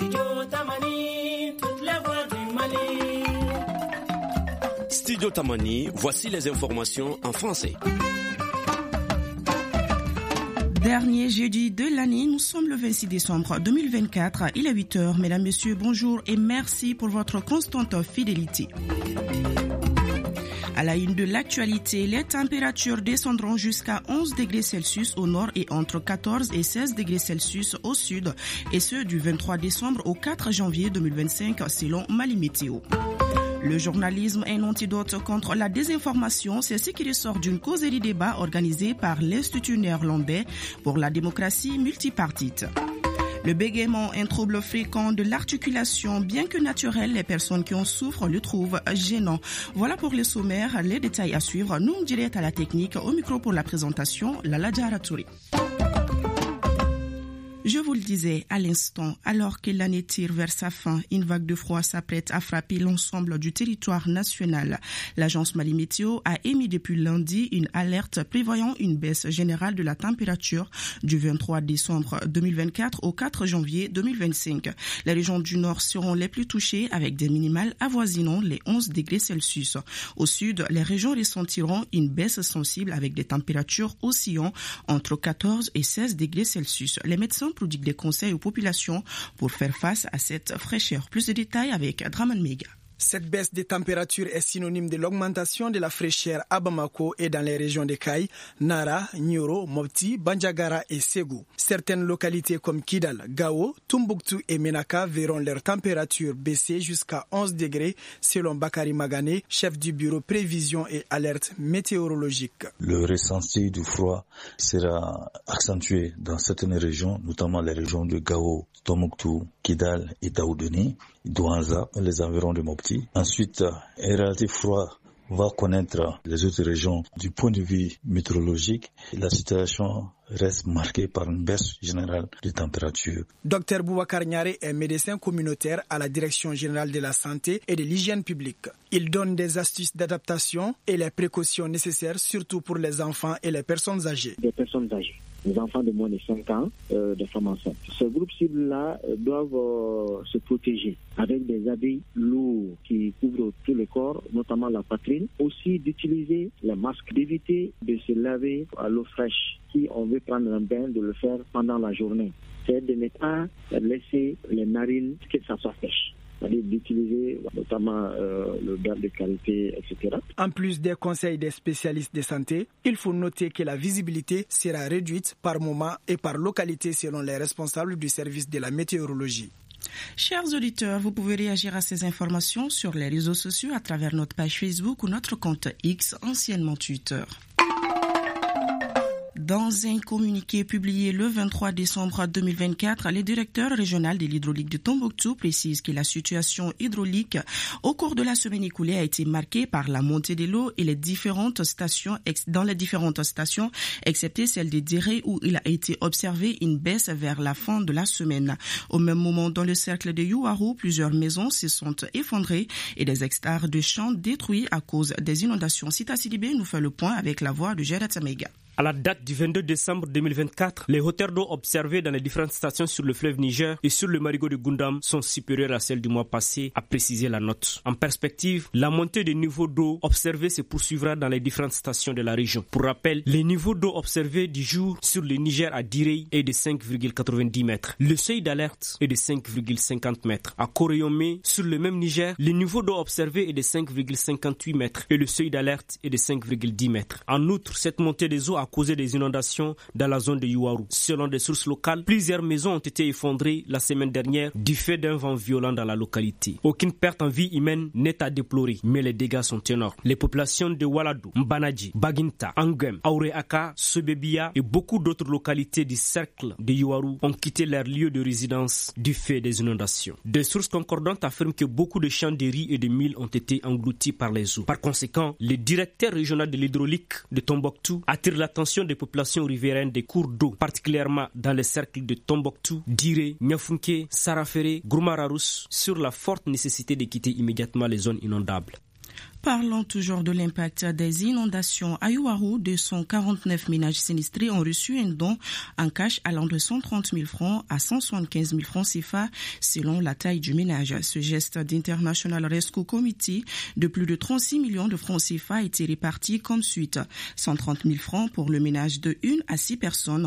Studio Tamani, voici les informations en français. Dernier jeudi de l'année, nous sommes le 26 décembre 2024. Il est 8h. Mesdames, Messieurs, bonjour et merci pour votre constante fidélité. À la une de l'actualité, les températures descendront jusqu'à 11 degrés Celsius au nord et entre 14 et 16 degrés Celsius au sud, et ce du 23 décembre au 4 janvier 2025 selon Mali Météo. Le journalisme est un antidote contre la désinformation, c'est ce qui ressort d'une causerie débat organisée par l'Institut néerlandais pour la démocratie multipartite. Le bégaiement, un trouble fréquent de l'articulation, bien que naturel, les personnes qui en souffrent le trouvent gênant. Voilà pour les sommaires, les détails à suivre. Nous direct à la technique, au micro pour la présentation, Lala Djaratouri. Je vous le disais à l'instant, alors que l'année tire vers sa fin, une vague de froid s'apprête à frapper l'ensemble du territoire national. L'agence Mali Météo a émis depuis lundi une alerte prévoyant une baisse générale de la température du 23 décembre 2024 au 4 janvier 2025. Les régions du nord seront les plus touchées avec des minimales avoisinant les 11 degrés Celsius. Au sud, les régions ressentiront une baisse sensible avec des températures oscillant entre 14 et 16 degrés Celsius. Les médecins prodiguent des conseils aux populations pour faire face à cette fraîcheur. Plus de détails avec Draman Mega. Cette baisse des températures est synonyme de l'augmentation de la fraîcheur à Bamako et dans les régions de Kaï, Nara, Nyoro, Mopti, Bandiagara et Ségou. Certaines localités comme Kidal, Gao, Tombouctou et Menaka verront leur température baisser jusqu'à 11 degrés selon Bakari Magane, chef du bureau prévision et alerte météorologique. Le ressenti du froid sera accentué dans certaines régions, notamment les régions de Gao, Tombouctou, Kidal et Daoudeni, Douanza, les environs de Mopti. Ensuite, un relatif froid va connaître les autres régions. Du point de vue météorologique, la situation reste marquée par une baisse générale des températures. Dr Boubacar Niaré est médecin communautaire à la Direction générale de la santé et de l'hygiène publique. Il donne des astuces d'adaptation et les précautions nécessaires, surtout pour les enfants et les personnes âgées. Des personnes âgées, les enfants de moins de 5 ans, des femmes enceintes. Ce groupe cible-là doivent se protéger avec des habits lourds qui couvrent tout le corps, notamment la poitrine. Aussi d'utiliser les masques, d'éviter de se laver à l'eau fraîche. Si on veut prendre un bain, de le faire pendant la journée. C'est de ne pas laisser les narines que ça soit fraîche. C'est-à-dire d'utiliser notamment le gant de qualité, etc. En plus des conseils des spécialistes de santé, il faut noter que la visibilité sera réduite par moment et par localité selon les responsables du service de la météorologie. Chers auditeurs, vous pouvez réagir à ces informations sur les réseaux sociaux à travers notre page Facebook ou notre compte X, anciennement Twitter. Dans un communiqué publié le 23 décembre 2024, le directeur régional de l'hydraulique de Tombouctou précise que la situation hydraulique au cours de la semaine écoulée a été marquée par la montée de l'eau et dans les différentes stations, excepté celle de Diré où il a été observé une baisse vers la fin de la semaine. Au même moment, dans le cercle de Youarou, plusieurs maisons se sont effondrées et des hectares de champs détruits à cause des inondations. Sita Sidibé nous fait le point avec la voix de Gérard Samega. À la date du 22 décembre 2024, les hauteurs d'eau observées dans les différentes stations sur le fleuve Niger et sur le marigot de Gundam sont supérieures à celles du mois passé, a précisé la note. En perspective, la montée des niveaux d'eau observés se poursuivra dans les différentes stations de la région. Pour rappel, les niveaux d'eau observés du jour sur le Niger à Direy est de 5,90 mètres. Le seuil d'alerte est de 5,50 mètres. À Koreyomé, sur le même Niger, le niveau d'eau observé est de 5,58 mètres et le seuil d'alerte est de 5,10 mètres. En outre, cette montée des eaux a causé des inondations dans la zone de Youarou. Selon des sources locales, plusieurs maisons ont été effondrées la semaine dernière du fait d'un vent violent dans la localité. Aucune perte en vie humaine n'est à déplorer, mais les dégâts sont énormes. Les populations de Waladou, Mbanaji, Baginta, Angem, Aureaka, Sebebia et beaucoup d'autres localités du cercle de Youarou ont quitté leur lieu de résidence du fait des inondations. Des sources concordantes affirment que beaucoup de champs de riz et de mil ont été engloutis par les eaux. Par conséquent, le directeur régional de l'hydraulique de Tombouctou attire l'attention des populations riveraines des cours d'eau, particulièrement dans les cercles de Tombouctou, Diré, Niafunké, Saraféré, Gourmararous, sur la forte nécessité de quitter immédiatement les zones inondables. Parlons toujours de l'impact des inondations. À Yuaru, 249 ménages sinistrés ont reçu un don en cash allant de 130 000 francs à 175 000 francs CFA selon la taille du ménage. Ce geste d'International Rescue Committee de plus de 36 millions de francs CFA a été réparti comme suite. 130 000 francs pour le ménage de 1 à 6 personnes,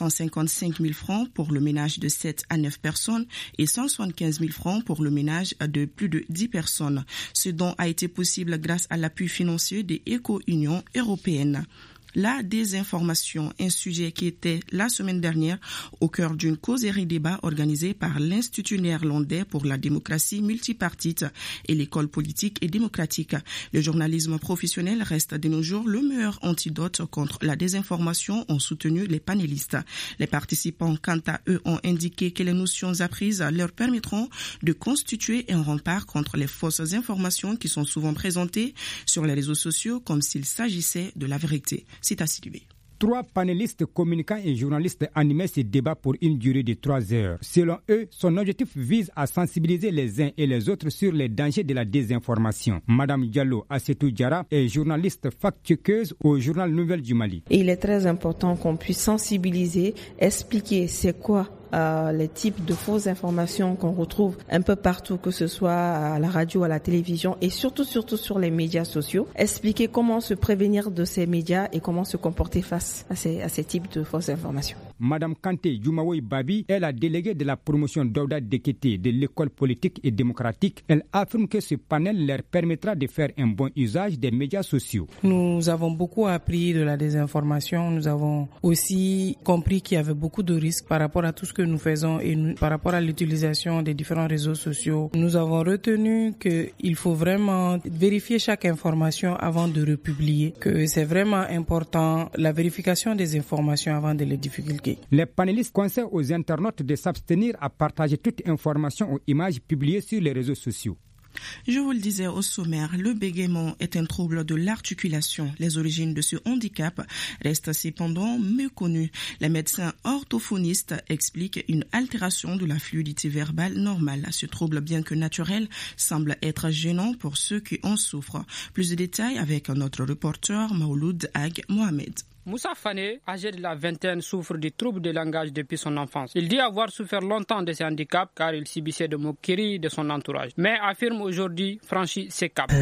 155 000 francs pour le ménage de 7 à 9 personnes et 175 000 francs pour le ménage de plus de 10 personnes. Ce don a été possible grâce à l'appui financier des éco-unions européennes. La désinformation, un sujet qui était la semaine dernière au cœur d'une causerie débat organisée par l'Institut néerlandais pour la démocratie multipartite et l'école politique et démocratique. Le journalisme professionnel reste de nos jours le meilleur antidote contre la désinformation, ont soutenu les panélistes. Les participants, quant à eux, ont indiqué que les notions apprises leur permettront de constituer un rempart contre les fausses informations qui sont souvent présentées sur les réseaux sociaux comme s'il s'agissait de la vérité. C'est à Sidibé. 3 panélistes communicants et journalistes animaient ce débat pour une durée de 3 heures. Selon eux, son objectif vise à sensibiliser les uns et les autres sur les dangers de la désinformation. Madame Diallo Assetou Diarra est journaliste fact-checkeuse au journal Nouvelles du Mali. Il est très important qu'on puisse sensibiliser, expliquer c'est quoi les types de fausses informations qu'on retrouve un peu partout, que ce soit à la radio, à la télévision et surtout sur les médias sociaux. Expliquer comment se prévenir de ces médias et comment se comporter face à ces types de fausses informations. Madame Kanté Jumawoy Babi est la déléguée de la promotion d'Aouda Dekete de l'école politique et démocratique. Elle affirme que ce panel leur permettra de faire un bon usage des médias sociaux. Nous avons beaucoup appris de la désinformation. Nous avons aussi compris qu'il y avait beaucoup de risques par rapport à tout ce que nous faisons et par rapport à l'utilisation des différents réseaux sociaux. Nous avons retenu qu'il faut vraiment vérifier chaque information avant de republier, que c'est vraiment important la vérification des informations avant de les divulguer. Les panélistes conseillent aux internautes de s'abstenir à partager toute information ou image publiée sur les réseaux sociaux. Je vous le disais au sommaire, le bégaiement est un trouble de l'articulation. Les origines de ce handicap restent cependant méconnues. Les médecins orthophonistes expliquent une altération de la fluidité verbale normale. Ce trouble, bien que naturel, semble être gênant pour ceux qui en souffrent. Plus de détails avec notre reporter Mauloud Ag Mohamed. Moussa Fane, âgé de la vingtaine, souffre de troubles de langage depuis son enfance. Il dit avoir souffert longtemps de ce handicap car il subissait de moqueries de son entourage. Mais affirme aujourd'hui franchir ses caps.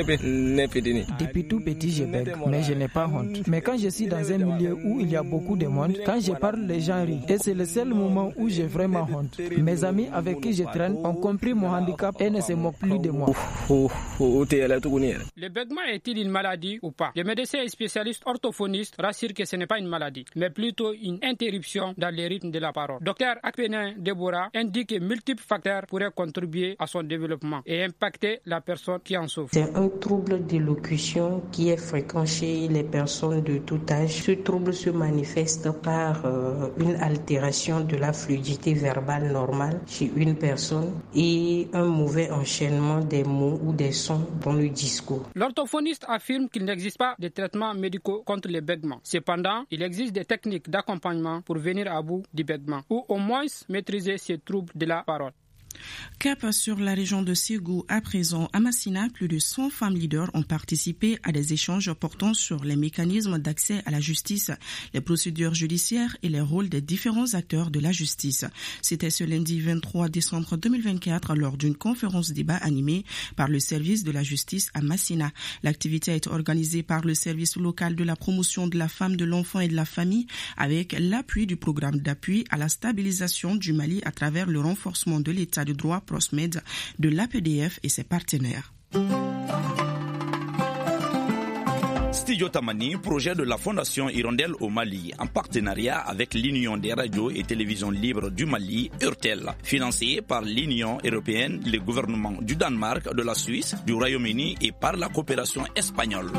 Depuis tout petit, je bègue, mais je n'ai pas honte. Mais quand je suis dans un milieu où il y a beaucoup de monde, quand je parle, les gens rient. Et c'est le seul moment où j'ai vraiment honte. Mes amis avec qui je traîne ont compris mon handicap et ne se moquent plus de moi. Le bègement est-il une maladie ou pas? Les médecins et spécialistes orthophonistes rassurent que ce n'est pas une maladie, mais plutôt une interruption dans les rythmes de la parole. Docteur Akpenin Deborah indique que multiples facteurs pourraient contribuer à son développement et impacter la personne qui en souffre. C'est un trouble d'élocution qui est fréquent chez les personnes de tout âge. Ce trouble se manifeste par une altération de la fluidité verbale normale chez une personne et un mauvais enchaînement des mots ou des sons dans le discours. L'orthophoniste affirme qu'il n'existe pas de traitements médicaux contre le bégaiement. Cependant, il existe des techniques d'accompagnement pour venir à bout du bégaiement ou au moins maîtriser ces troubles de la parole. Cap sur la région de Ségou. À présent, à Massina, plus de 100 femmes leaders ont participé à des échanges portant sur les mécanismes d'accès à la justice, les procédures judiciaires et les rôles des différents acteurs de la justice. C'était ce lundi 23 décembre 2024 lors d'une conférence débat animée par le service de la justice à Massina. L'activité a été organisée par le service local de la promotion de la femme, de l'enfant et de la famille avec l'appui du programme d'appui à la stabilisation du Mali à travers le renforcement de l'État de droit Prosmed de l'APDF et ses partenaires. Studio Tamani, projet de la Fondation Hirondelle au Mali, en partenariat avec l'Union des radios et télévisions libres du Mali, URTEL, financé par l'Union européenne, le gouvernement du Danemark, de la Suisse, du Royaume-Uni et par la coopération espagnole.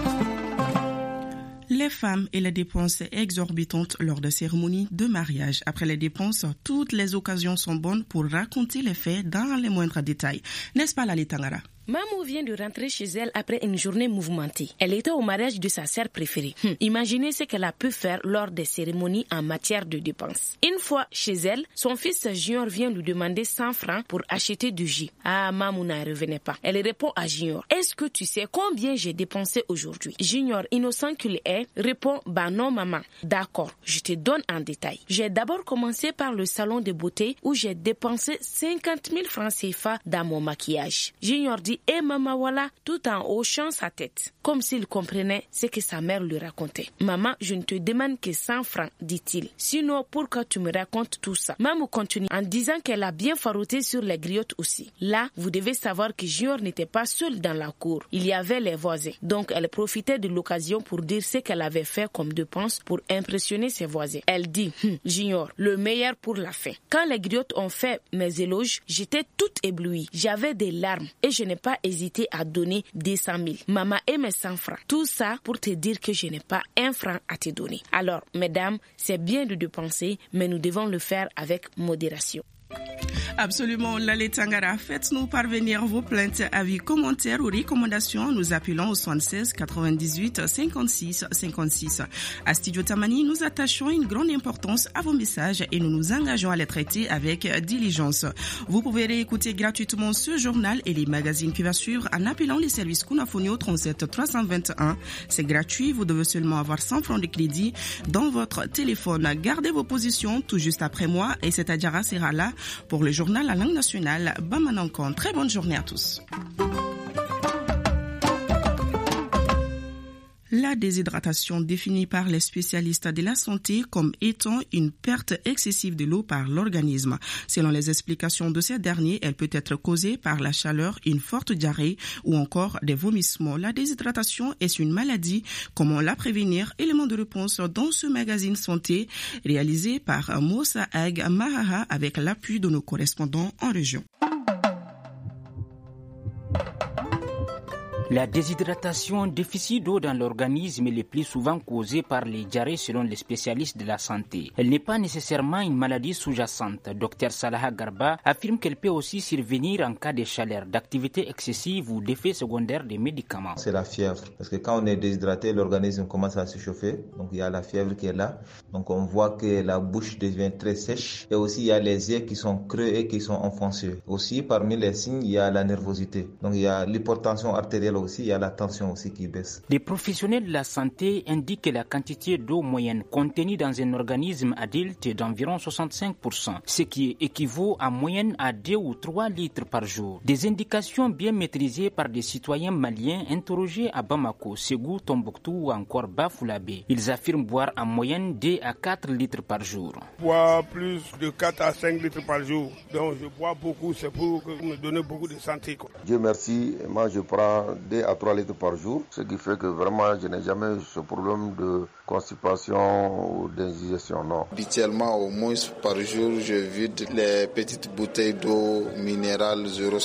Les femmes et les dépenses exorbitantes lors de cérémonies de mariage. Après les dépenses, toutes les occasions sont bonnes pour raconter les faits dans les moindres détails. N'est-ce pas, Lali Tangara? Maman vient de rentrer chez elle après une journée mouvementée. Elle était au mariage de sa sœur préférée. Imaginez ce qu'elle a pu faire lors des cérémonies en matière de dépenses. Une fois chez elle, son fils Junior vient lui demander 100 francs pour acheter du jus. Ah, maman n'en revenait pas. Elle répond à Junior: est-ce que tu sais combien j'ai dépensé aujourd'hui? Junior, innocent qu'il est, répond: bah non maman. D'accord, je te donne en détail. J'ai d'abord commencé par le salon de beauté où j'ai dépensé 50 000 francs CFA dans mon maquillage. Junior dit: maman voilà, tout en hochant sa tête, comme s'il comprenait ce que sa mère lui racontait. Maman, je ne te demande que 100 francs, dit-il. Sinon, pourquoi tu me racontes tout ça? Maman continue en disant qu'elle a bien farouté sur les griottes aussi. Là, vous devez savoir que Junior n'était pas seul dans la cour. Il y avait les voisins. Donc, elle profitait de l'occasion pour dire ce qu'elle avait fait comme dépense pour impressionner ses voisins. Elle dit: Junior, le meilleur pour la fin. Quand les griottes ont fait mes éloges, j'étais toute éblouie. J'avais des larmes et je n'ai pas hésité à donner 200 000. Maman et mes 100 francs. Tout ça pour te dire que je n'ai pas un franc à te donner. Alors, mesdames, c'est bien de dépenser, mais nous devons le faire avec modération. Absolument, Lale Tangara. Faites-nous parvenir vos plaintes, avis, commentaires ou recommandations. Nous appelons au 76 98 56 56. À Studio Tamani, nous attachons une grande importance à vos messages et nous nous engageons à les traiter avec diligence. Vous pouvez réécouter gratuitement ce journal et les magazines qui va suivre en appelant les services Kunafonio 37 321. C'est gratuit, vous devez seulement avoir 100 francs de crédit dans votre téléphone. Gardez vos positions tout juste après moi et cet Adjara sera là pour le journal La langue nationale. Bamanankon. Très bonne journée à tous. La déshydratation, définie par les spécialistes de la santé comme étant une perte excessive de l'eau par l'organisme. Selon les explications de ces derniers, elle peut être causée par la chaleur, une forte diarrhée ou encore des vomissements. La déshydratation est une maladie. Comment la prévenir? Élément de réponse dans ce magazine santé réalisé par Moussa Ag Mahaha avec l'appui de nos correspondants en région. La déshydratation, déficit d'eau dans l'organisme, est le plus souvent causée par les diarrhées selon les spécialistes de la santé. Elle n'est pas nécessairement une maladie sous-jacente. Dr Salaha Garba affirme qu'elle peut aussi survenir en cas de chaleur, d'activité excessive ou d'effets secondaires des médicaments. C'est la fièvre, parce que quand on est déshydraté, l'organisme commence à se chauffer. Donc il y a la fièvre qui est là. Donc on voit que la bouche devient très sèche. Et aussi il y a les yeux qui sont creux et qui sont enfoncés. Aussi parmi les signes, il y a la nervosité. Donc il y a l'hypertension artérielle aussi, il y a la tension aussi qui baisse. Les professionnels de la santé indiquent que la quantité d'eau moyenne contenue dans un organisme adulte est d'environ 65%, ce qui équivaut en moyenne à 2 ou 3 litres par jour. Des indications bien maîtrisées par des citoyens maliens interrogés à Bamako, Ségou, Tombouctou ou encore Bafoulabé. Ils affirment boire en moyenne 2 à 4 litres par jour. Je bois plus de 4 à 5 litres par jour. Donc je bois beaucoup, c'est pour me donner beaucoup de santé. Dieu merci, moi je prends 2 à 3 litres par jour, ce qui fait que vraiment je n'ai jamais eu ce problème de constipation ou d'indigestion, non. Habituellement, au moins par jour, je vide les petites bouteilles d'eau minérale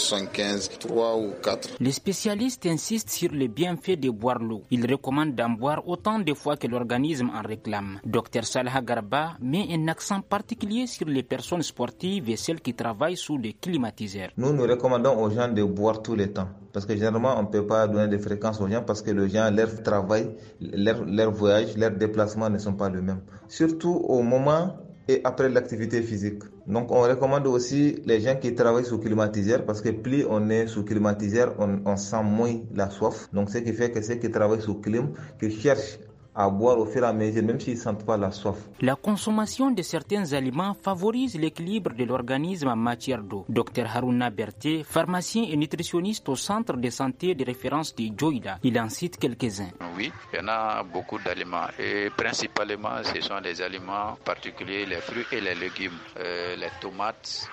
0,75, 3 ou 4. Les spécialistes insistent sur les bienfaits de boire l'eau. Ils recommandent d'en boire autant de fois que l'organisme en réclame. Dr Salaha Garba met un accent particulier sur les personnes sportives et celles qui travaillent sous des climatiseurs. Nous recommandons aux gens de boire tout le temps. Parce que généralement, on ne peut pas donner de fréquence aux gens parce que les gens, leur travail, leur voyage, leurs déplacements ne sont pas les mêmes. Surtout au moment et après l'activité physique. Donc, on recommande aussi les gens qui travaillent sous climatiseur parce que plus on est sous climatiseur, on sent moins la soif. Donc, ce qui fait que ceux qui travaillent sous clim, qui cherchent à boire au fur et à mesure, même s'ils ne sentent pas la soif. La consommation de certains aliments favorise l'équilibre de l'organisme en matière d'eau. Dr Haruna Berté, pharmacien et nutritionniste au centre de santé de référence de Djoïda, il en cite quelques-uns. Oui, il y en a beaucoup d'aliments et principalement ce sont des aliments particuliers, les fruits et les légumes, les tomates,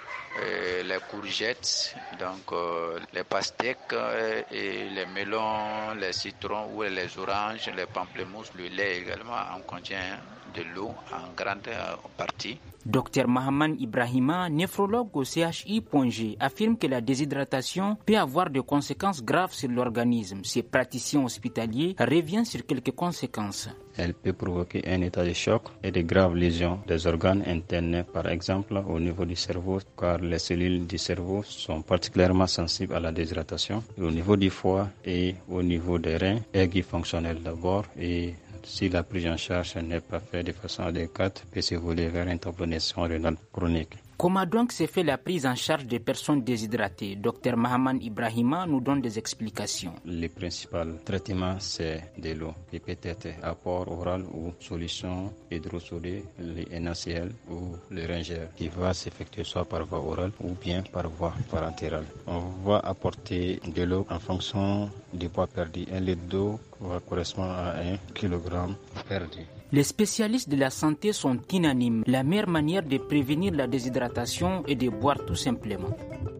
les courgettes, donc les pastèques et les melons, les citrons ou les oranges, les pamplemousses, le lait également en contient de l'eau en grande partie. Dr Mahaman Ibrahima, néphrologue au CHI Pongé, affirme que la déshydratation peut avoir des conséquences graves sur l'organisme. Ces praticiens hospitaliers reviennent sur quelques conséquences. Elle peut provoquer un état de choc et de graves lésions des organes internes, par exemple au niveau du cerveau, car les cellules du cerveau sont particulièrement sensibles à la déshydratation. Et au niveau du foie et au niveau des reins, aiguës fonctionnelles d'abord, et si la prise en charge n'est pas faite de façon adéquate, peut s'évoluer vers une hypotension rénale chronique. Comment donc se fait la prise en charge des personnes déshydratées? Dr Mahaman Ibrahima nous donne des explications. Le principal traitement, c'est de l'eau, qui peut être apport oral ou solution hydrosolée, le NaCl ou le ringer, qui va s'effectuer soit par voie orale ou bien par voie parentérale. On va apporter de l'eau en fonction du poids perdu. 1 litre d'eau va correspondre à 1 kg perdu. Les spécialistes de la santé sont unanimes. La meilleure manière de prévenir la déshydratation est de boire tout simplement.